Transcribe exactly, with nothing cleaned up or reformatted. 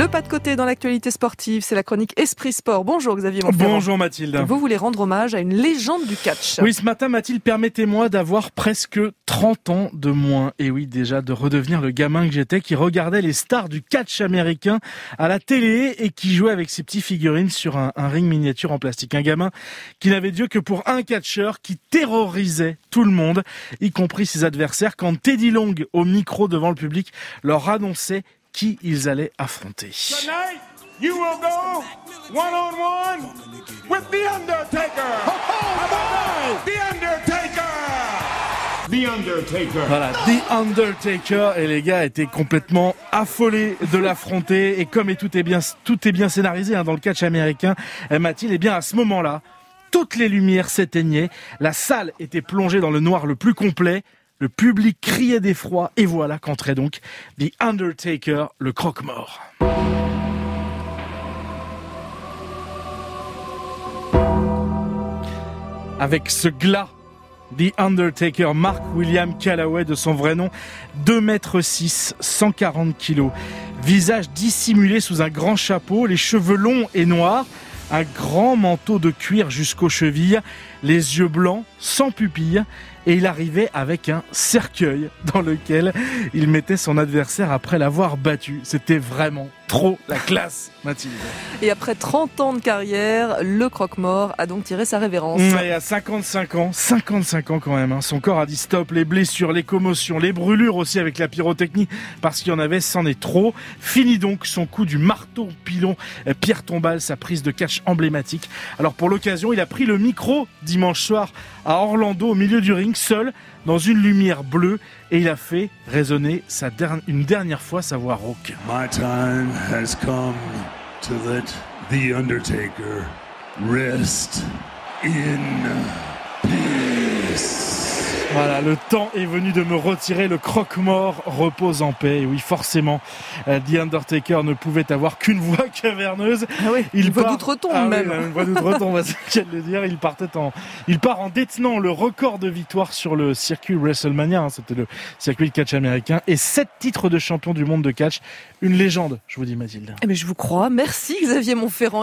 Le pas de côté dans l'actualité sportive, c'est la chronique Esprit Sport. Bonjour Xavier Monferrand. Bonjour Mathilde. Vous voulez rendre hommage à une légende du catch. Oui, ce matin Mathilde, permettez-moi d'avoir presque trente ans de moins. Et oui, déjà de redevenir le gamin que j'étais qui regardait les stars du catch américain à la télé et qui jouait avec ses petites figurines sur un, un ring miniature en plastique. Un gamin qui n'avait Dieu que pour un catcheur qui terrorisait tout le monde, y compris ses adversaires, quand Teddy Long, au micro devant le public, leur annonçait qui ils allaient affronter. Tonight, you will go one-on-one with The Undertaker. Oh, oh, The Undertaker. The Undertaker. Voilà, The Undertaker, et les gars étaient complètement affolés de l'affronter. Et comme et tout est bien, tout est bien scénarisé hein, dans le catch américain, Mathilde, et bien à ce moment-là, toutes les lumières s'éteignaient, la salle était plongée dans le noir le plus complet. Le public criait d'effroi et voilà qu'entrait donc The Undertaker, le croque-mort. Avec ce glas, The Undertaker, Mark William Calloway de son vrai nom, deux mètres six, cent quarante kilos. Visage dissimulé sous un grand chapeau, les cheveux longs et noirs, un grand manteau de cuir jusqu'aux chevilles, les yeux blancs, sans pupilles, et il arrivait avec un cercueil dans lequel il mettait son adversaire après l'avoir battu. C'était vraiment trop la classe, Mathilde. Et après trente ans de carrière, le croque-mort a donc tiré sa révérence. Et à cinquante-cinq ans, cinquante-cinq ans quand même, hein, son corps a dit stop, les blessures, les commotions, les brûlures aussi avec la pyrotechnie, parce qu'il y en avait, c'en est trop. Fini donc son coup du marteau pilon, Pierre Tombal, sa prise de catch emblématique. Alors pour l'occasion, il a pris le micro dimanche soir à Orlando, au milieu du ring, seul, dans une lumière bleue, et il a fait résonner sa der- une dernière fois sa voix rauque. My time has come to let The Undertaker rest in peace. Voilà, le temps est venu de me retirer, le croque-mort repose en paix. Et oui, forcément, The Undertaker ne pouvait avoir qu'une voix caverneuse. Ah oui, il une voix part... d'outre-tombe ah même. Oui, une voix d'outre-tombe, c'est le cas de le dire. Il partait en, il part en détenant le record de victoire sur le circuit WrestleMania. Hein, c'était le circuit de catch américain et sept titres de champion du monde de catch. Une légende, je vous dis Mathilde. Eh bien, je vous crois. Merci Xavier Monferrand.